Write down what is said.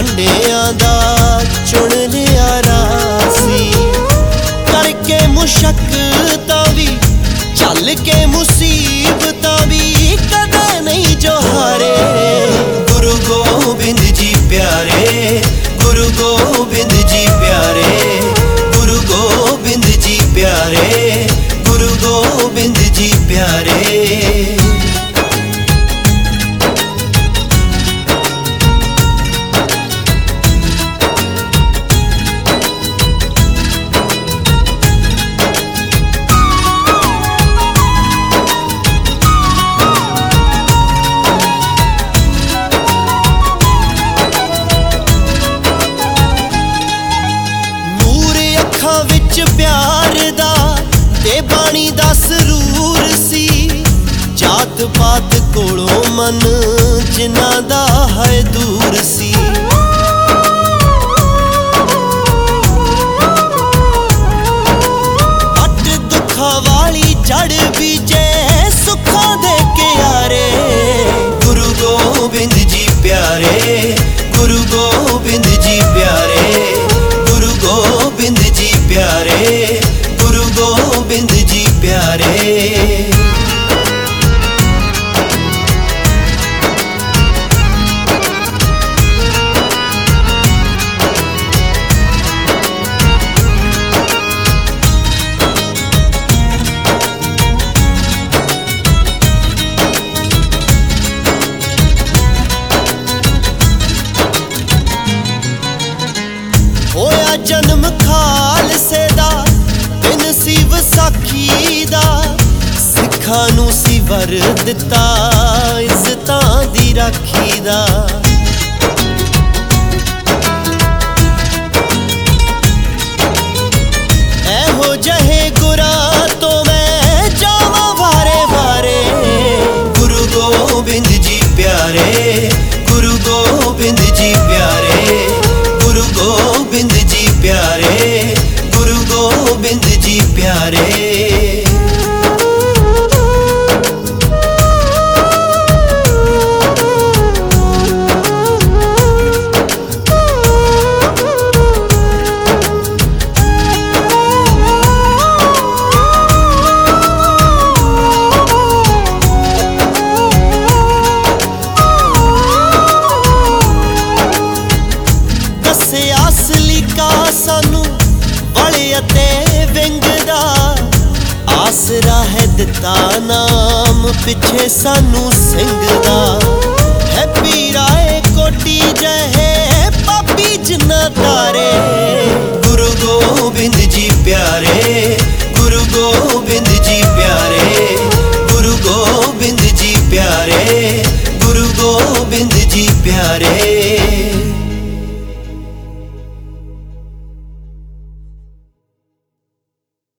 कंडियां दा चुन लिया रासी। करके मुशक्कतां भी चल के मुसीबतां भी कदे नहीं जो हारे। गुरु गोबिंद जी प्यारे, गुरु गोबिंद जी प्यारे, गुरु गोबिंद जी प्यारे, गुरु गोबिंद जी प्यारे। विच प्यार दा ते बाणी दा सरूर सी। जात पात कोलों मन जिन्हां दा है दूर सी। अट दुखां वाली जड़ बीजे सुखां दे के यारे। गुरु गोबिंद जी प्यारे, गुरु गोबिंद जी प्यारे, गुरु गोबिंद जी प्यारे, गुरु गोबिंद जी प्यारे। होया जन्म खालसे दा दिन सी वसाखी दा। सिखां नूं सी वर दिता इज्जतां दी राखी दा। ऐहो जहे गुरां तो मैं जावां वारे वारे। गुरु गोबिंद जी प्यारे, गुरु गोबिंद जी प्यारे, गुरु गोबिंद जी प्यारे, गुरु गोबिंद जी प्यारे। असली का सानू वले अते विंग दा। आसरा है दिता नाम पिछे सानू सिंह दा। है पीराए कोटी जहे पापी जिन्ना तारे। गुरु गोबिंद जी प्यारे,